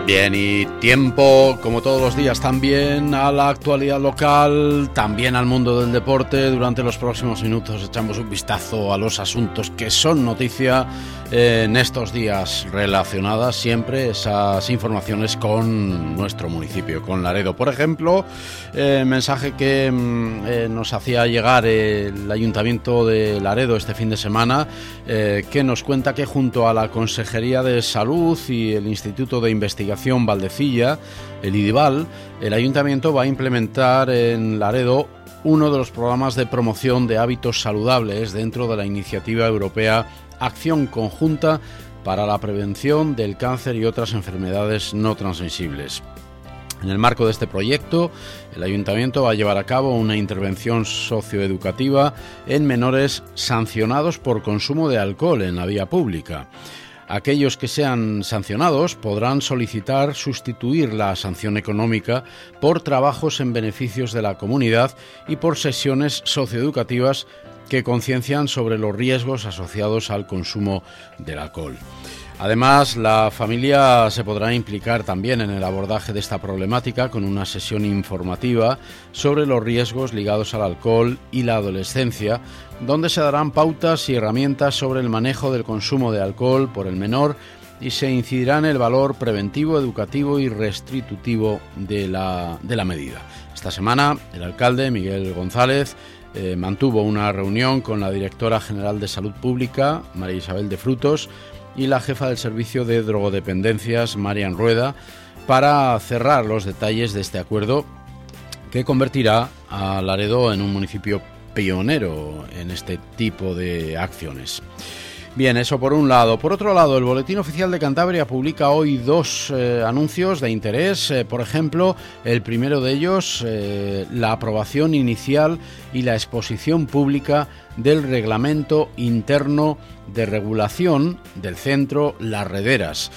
Bien, y tiempo, como todos los días, también a la actualidad local, también al mundo del deporte. Durante los próximos minutos echamos un vistazo a los asuntos que son noticia en estos días, relacionadas siempre esas informaciones con nuestro municipio, con Laredo. Por ejemplo, mensaje que nos hacía llegar el Ayuntamiento de Laredo este fin de semana, que nos cuenta que junto a la Consejería de Salud y el Instituto de Investigación Valdecilla, el IDIVAL, el Ayuntamiento va a implementar en Laredo uno de los programas de promoción de hábitos saludables dentro de la iniciativa europea Acción Conjunta para la Prevención del Cáncer y otras enfermedades no transmisibles. En el marco de este proyecto, el Ayuntamiento va a llevar a cabo una intervención socioeducativa en menores sancionados por consumo de alcohol en la vía pública. Aquellos que sean sancionados podrán solicitar sustituir la sanción económica por trabajos en beneficios de la comunidad y por sesiones socioeducativas que conciencian sobre los riesgos asociados al consumo del alcohol. Además, la familia se podrá implicar también en el abordaje de esta problemática con una sesión informativa sobre los riesgos ligados al alcohol y la adolescencia, donde se darán pautas y herramientas sobre el manejo del consumo de alcohol por el menor y se incidirá en el valor preventivo, educativo y restitutivo de la medida. Esta semana, el alcalde, Miguel González, mantuvo una reunión con la directora general de Salud Pública, María Isabel de Frutos, y la jefa del Servicio de Drogodependencias, Marian Rueda, para cerrar los detalles de este acuerdo que convertirá a Laredo en un municipio pionero en este tipo de acciones. Bien, eso por un lado. Por otro lado, el Boletín Oficial de Cantabria publica hoy dos anuncios de interés. Por ejemplo, el primero de ellos, la aprobación inicial y la exposición pública del Reglamento Interno de Regulación del Centro Las Rederas.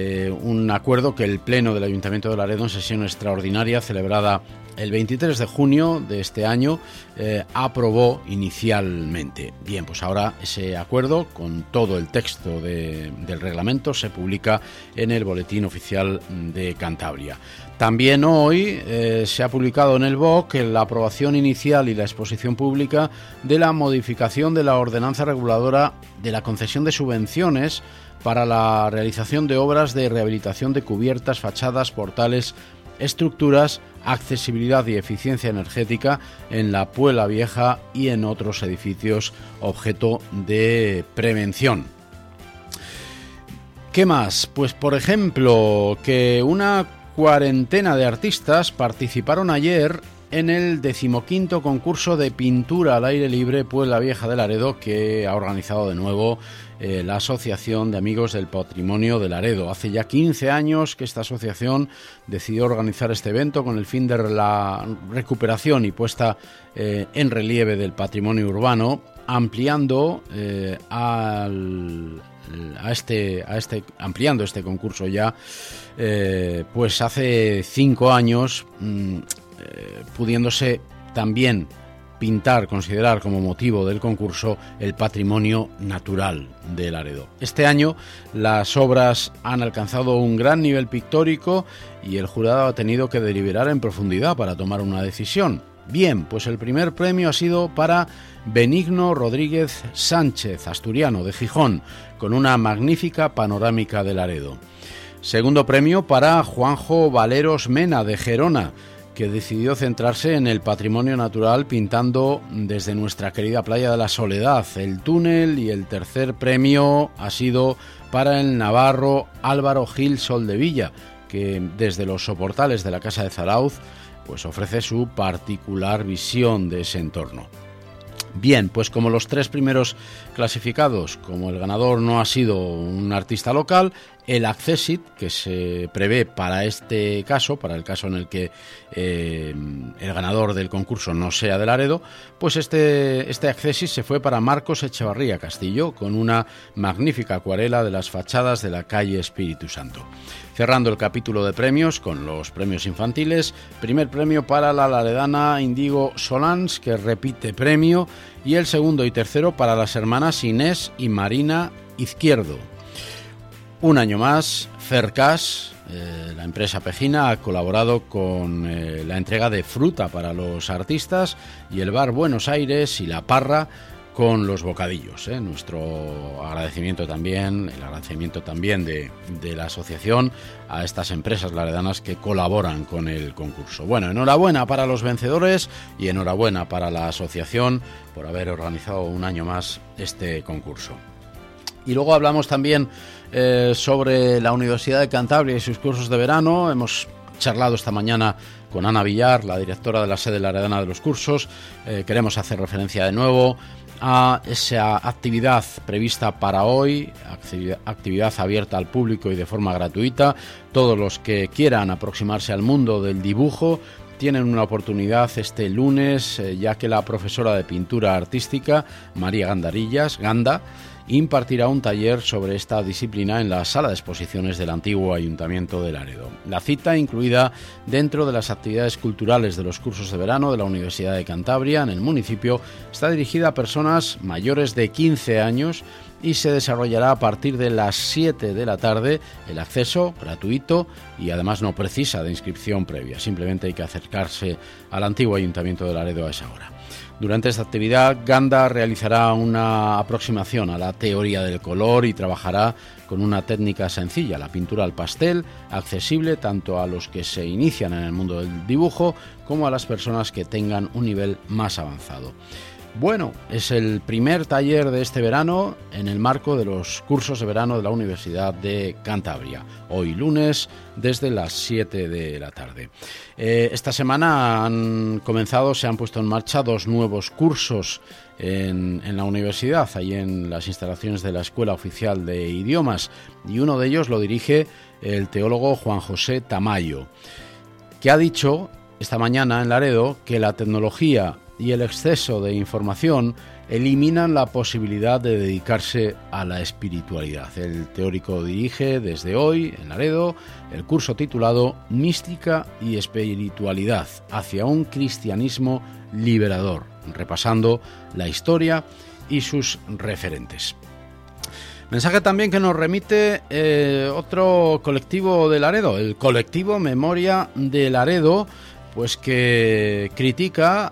Un acuerdo que el Pleno del Ayuntamiento de Laredo, en sesión extraordinaria celebrada el 23 de junio de este año, aprobó inicialmente. Bien, pues ahora ese acuerdo, con todo el texto del reglamento, se publica en el Boletín Oficial de Cantabria. También hoy se ha publicado en el BOC la aprobación inicial y la exposición pública de la modificación de la ordenanza reguladora de la concesión de subvenciones para la realización de obras de rehabilitación de cubiertas, fachadas, portales, estructuras, accesibilidad y eficiencia energética en la Puebla Vieja y en otros edificios objeto de prevención. ¿Qué más? Pues por ejemplo, que una cuarentena de artistas participaron ayer en el 15º concurso de pintura al aire libre Puebla Vieja de Laredo, que ha organizado de nuevo la Asociación de Amigos del Patrimonio de Laredo. Hace ya 15 años que esta asociación decidió organizar este evento con el fin de la recuperación y puesta en relieve del patrimonio urbano, ampliando ampliando este concurso ya, pues hace 5 años, pudiéndose también considerar como motivo del concurso el patrimonio natural de Laredo. Este año las obras han alcanzado un gran nivel pictórico y el jurado ha tenido que deliberar en profundidad para tomar una decisión. Bien, pues el primer premio ha sido para Benigno Rodríguez Sánchez, asturiano de Gijón, con una magnífica panorámica de Laredo. Segundo premio para Juanjo Valeros Mena, de Gerona, que decidió centrarse en el patrimonio natural pintando desde nuestra querida playa de la Soledad el túnel. Y el tercer premio ha sido para el navarro Álvaro Gil Soldevilla, que desde los soportales de la Casa de Zarauz pues ofrece su particular visión de ese entorno. Bien, pues como los 3 primeros clasificados, como el ganador no ha sido un artista local, el Accessit, que se prevé para este caso, para el caso en el que el ganador del concurso no sea de Laredo, pues este Accessit se fue para Marcos Echevarría Castillo, con una magnífica acuarela de las fachadas de la calle Espíritu Santo. Cerrando el capítulo de premios con los premios infantiles, primer premio para la laredana Indigo Solans, que repite premio, y el segundo y tercero para las hermanas Inés y Marina Izquierdo. Un año más, Fercas, la empresa pejina, ha colaborado con la entrega de fruta para los artistas y el bar Buenos Aires y La Parra con los bocadillos. Nuestro agradecimiento también, el agradecimiento también de la asociación a estas empresas laredanas que colaboran con el concurso. Bueno, enhorabuena para los vencedores y enhorabuena para la asociación por haber organizado un año más este concurso. Y luego hablamos también sobre la Universidad de Cantabria y sus cursos de verano. Hemos charlado esta mañana con Ana Villar, la directora de la sede laredana de los cursos. Queremos hacer referencia de nuevo a esa actividad prevista para hoy, actividad abierta al público y de forma gratuita. Todos los que quieran aproximarse al mundo del dibujo tienen una oportunidad este lunes, ya que la profesora de pintura artística, María Ganda, impartirá un taller sobre esta disciplina en la sala de exposiciones del antiguo Ayuntamiento de Laredo. La cita, incluida dentro de las actividades culturales de los cursos de verano de la Universidad de Cantabria en el municipio, está dirigida a personas mayores de 15 años y se desarrollará a partir de las 7 de la tarde. El acceso gratuito y además no precisa de inscripción previa, simplemente hay que acercarse al antiguo Ayuntamiento de Laredo a esa hora. Durante esta actividad, Ganda realizará una aproximación a la teoría del color y trabajará con una técnica sencilla, la pintura al pastel, accesible tanto a los que se inician en el mundo del dibujo como a las personas que tengan un nivel más avanzado. Bueno, es el primer taller de este verano en el marco de los cursos de verano de la Universidad de Cantabria. Hoy lunes desde las 7 de la tarde. Esta semana se han puesto en marcha 2 nuevos cursos en la universidad, ahí en las instalaciones de la Escuela Oficial de Idiomas, y uno de ellos lo dirige el teólogo Juan José Tamayo, que ha dicho esta mañana en Laredo que la tecnología y el exceso de información eliminan la posibilidad de dedicarse a la espiritualidad. El teórico dirige desde hoy en Laredo el curso titulado Mística y Espiritualidad hacia un cristianismo liberador, repasando la historia y sus referentes. Mensaje también que nos remite otro colectivo de Laredo, el colectivo Memoria de Laredo, pues que critica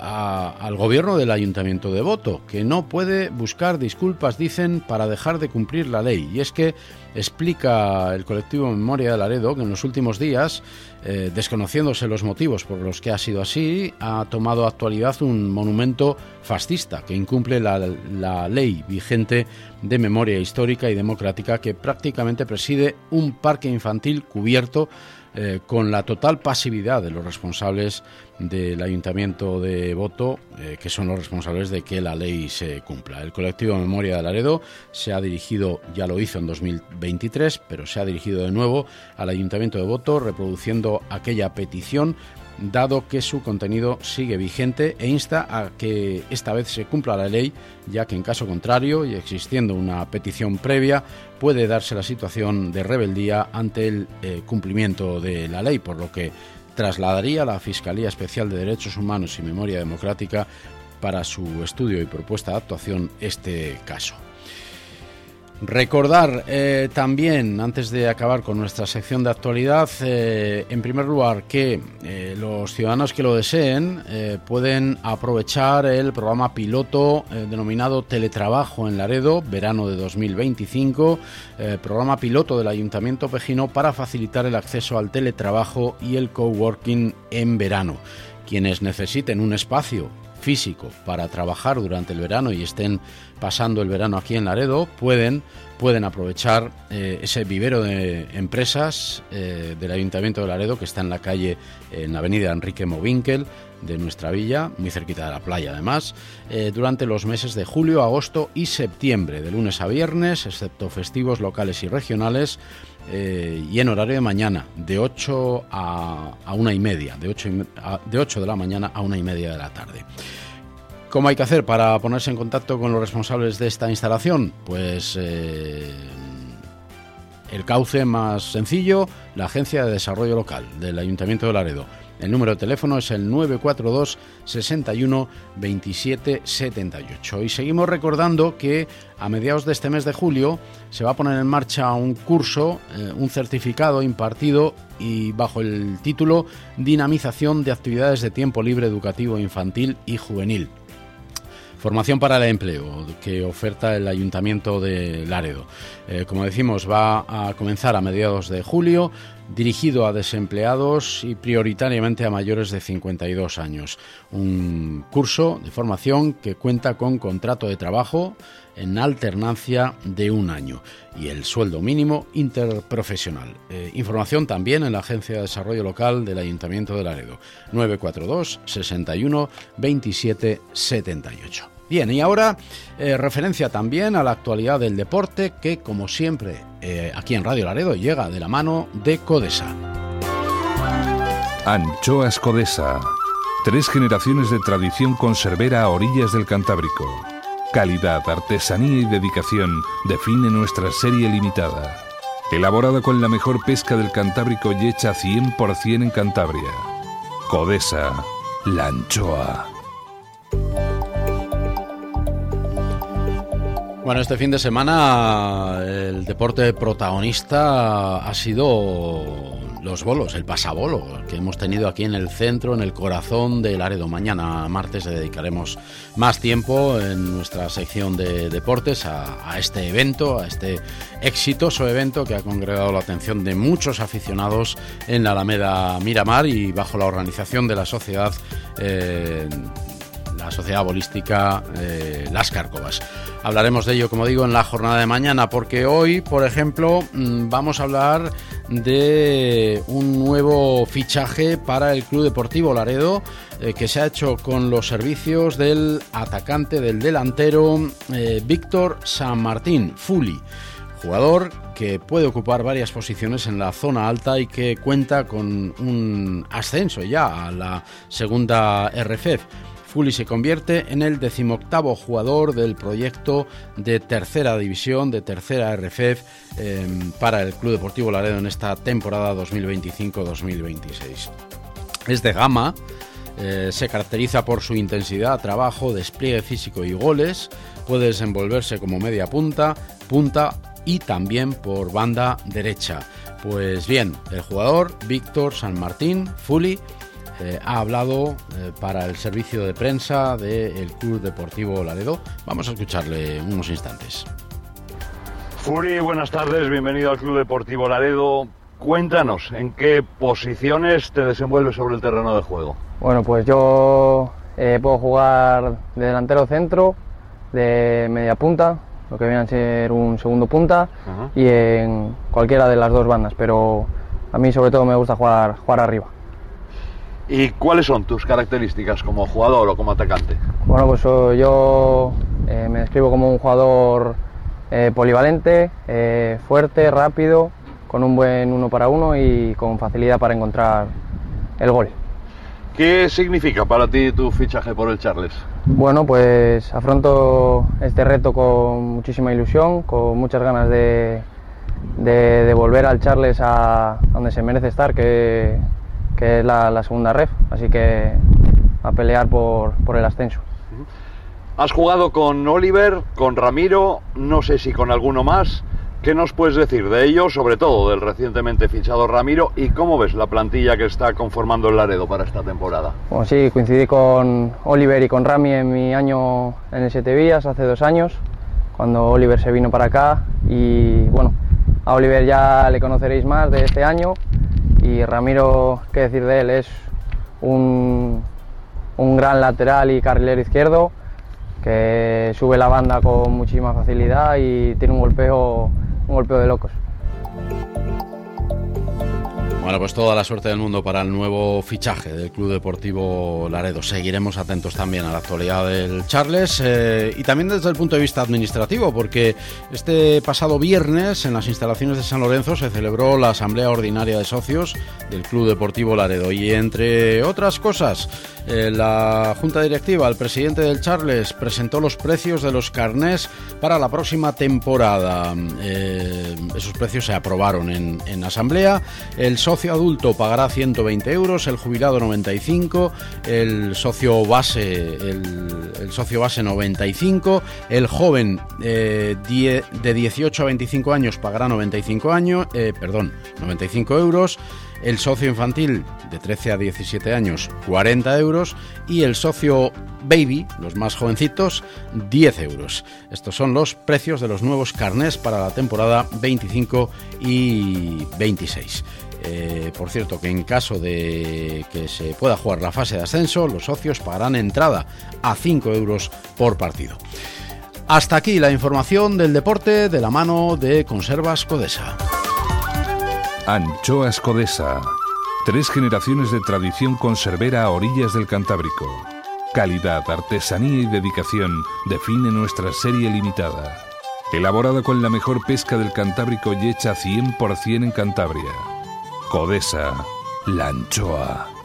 al gobierno del Ayuntamiento de Boto, que no puede buscar disculpas, dicen, para dejar de cumplir la ley. Y es que explica el colectivo Memoria de Laredo que en los últimos días, desconociéndose los motivos por los que ha sido así, ha tomado actualidad un monumento fascista que incumple la ley vigente de memoria histórica y democrática, que prácticamente preside un parque infantil cubierto, con la total pasividad de los responsables del Ayuntamiento de Boto, que son los responsables de que la ley se cumpla. El colectivo Memoria de Laredo se ha dirigido, ya lo hizo en 2023, pero se ha dirigido de nuevo al Ayuntamiento de Boto reproduciendo aquella petición, dado que su contenido sigue vigente, e insta a que esta vez se cumpla la ley, ya que en caso contrario, y existiendo una petición previa, puede darse la situación de rebeldía ante el cumplimiento de la ley, por lo que trasladaría a la Fiscalía Especial de Derechos Humanos y Memoria Democrática para su estudio y propuesta de actuación este caso. Recordar también, antes de acabar con nuestra sección de actualidad, en primer lugar que los ciudadanos que lo deseen pueden aprovechar el programa piloto denominado Teletrabajo en Laredo, verano de 2025, programa piloto del Ayuntamiento Pejino para facilitar el acceso al teletrabajo y el coworking en verano. Quienes necesiten un espacio físico para trabajar durante el verano y estén pasando el verano aquí en Laredo, pueden aprovechar ese vivero de empresas del Ayuntamiento de Laredo, que está en la calle, en la avenida Enrique Movinkel de nuestra villa, muy cerquita de la playa además, durante los meses de julio, agosto y septiembre, de lunes a viernes, excepto festivos locales y regionales, y en horario de mañana, de 8 a 1:30, de 8 de la mañana a 1:30 de la tarde. ¿Cómo hay que hacer para ponerse en contacto con los responsables de esta instalación? Pues el cauce más sencillo, la Agencia de Desarrollo Local del Ayuntamiento de Laredo. El número de teléfono es el 942 61 27 78. Y seguimos recordando que a mediados de este mes de julio se va a poner en marcha un curso, un certificado impartido y bajo el título Dinamización de actividades de tiempo libre educativo infantil y juvenil. Formación para el empleo que oferta el Ayuntamiento de Laredo. Como decimos, va a comenzar a mediados de julio, dirigido a desempleados y prioritariamente a mayores de 52 años. Un curso de formación que cuenta con contrato de trabajo en alternancia de 1 año y el sueldo mínimo interprofesional. Información también en la Agencia de Desarrollo Local del Ayuntamiento de Laredo, 942 61 27 78. Bien, y ahora referencia también a la actualidad del deporte que, como siempre, aquí en Radio Laredo llega de la mano de Codesa. Anchoas Codesa. 3 generaciones de tradición conservera a orillas del Cantábrico. Calidad, artesanía y dedicación define nuestra serie limitada. Elaborada con la mejor pesca del Cantábrico y hecha 100% en Cantabria. Codesa, la anchoa. Bueno, este fin de semana el deporte protagonista ha sido los bolos, el pasabolo que hemos tenido aquí en el centro, en el corazón de Laredo. Mañana martes le dedicaremos más tiempo en nuestra sección de deportes a este evento, a este exitoso evento que ha congregado la atención de muchos aficionados en la Alameda Miramar y bajo la organización de la sociedad bolística Las Cárcovas. Hablaremos de ello, como digo, en la jornada de mañana, porque hoy, por ejemplo, vamos a hablar de un nuevo fichaje para el Club Deportivo Laredo, que se ha hecho con los servicios del atacante, del delantero Víctor San Martín, Fuli, jugador que puede ocupar varias posiciones en la zona alta y que cuenta con un ascenso ya a la segunda RFEF. Fuli se convierte en el 18º jugador del proyecto de tercera división, de tercera RFEF, para el Club Deportivo Laredo en esta temporada 2025-2026. Es de gama, se caracteriza por su intensidad, trabajo, despliegue físico y goles, puede desenvolverse como media punta y también por banda derecha. Pues bien, el jugador Víctor San Martín, Fuli, ha hablado para el servicio de prensa del Club Deportivo Laredo. Vamos a escucharle unos instantes. Fuli, buenas tardes, bienvenido al Club Deportivo Laredo. Cuéntanos, ¿en qué posiciones te desenvuelves sobre el terreno de juego? Bueno, pues yo puedo jugar de delantero centro, de media punta, lo que viene a ser un segundo punta, y en cualquiera de las dos bandas, pero a mí sobre todo me gusta jugar arriba. ¿Y cuáles son tus características como jugador o como atacante? Bueno, pues yo me describo como un jugador polivalente, fuerte, rápido, con un buen 1 para 1 y con facilidad para encontrar el gol. ¿Qué significa para ti tu fichaje por el Charles? Bueno, pues afronto este reto con muchísima ilusión, con muchas ganas de volver al Charles a donde se merece estar, que es la segunda ref, así que a pelear por el ascenso. Has jugado con Oliver, con Ramiro, no sé si con alguno más. ¿Qué nos puedes decir de ellos, sobre todo del recientemente fichado Ramiro, y cómo ves la plantilla que está conformando el Laredo para esta temporada? Bueno, sí, coincidí con Oliver y con Rami en mi año en el Siete Vías hace 2 años, cuando Oliver se vino para acá, y bueno, a Oliver ya le conoceréis más de este año. Y Ramiro, qué decir de él, es un gran lateral y carrilero izquierdo que sube la banda con muchísima facilidad y tiene un golpeo de locos. Bueno, pues toda la suerte del mundo para el nuevo fichaje del Club Deportivo Laredo. Seguiremos atentos también a la actualidad del Charles y también desde el punto de vista administrativo, porque este pasado viernes en las instalaciones de San Lorenzo se celebró la Asamblea Ordinaria de Socios del Club Deportivo Laredo y, entre otras cosas, la Junta Directiva, el presidente del Charles, presentó los precios de los carnés para la próxima temporada. Esos precios se aprobaron en Asamblea. El socio socio adulto pagará 120 euros, el jubilado 95, el socio base 95, el joven de 18 a 25 años pagará 95 euros, el socio infantil de 13 a 17 años 40 euros y el socio baby, los más jovencitos, 10 euros. Estos son los precios de los nuevos carnés para la temporada 25 y 26. Por cierto, que en caso de que se pueda jugar la fase de ascenso, los socios pagarán entrada a 5 euros por partido. Hasta aquí la información del deporte de la mano de Conservas Codesa. Anchoas Codesa. 3 generaciones de tradición conservera a orillas del Cantábrico. Calidad, artesanía y dedicación define nuestra serie limitada. Elaborada con la mejor pesca del Cantábrico y hecha 100% en Cantabria. Codesa, la anchoa.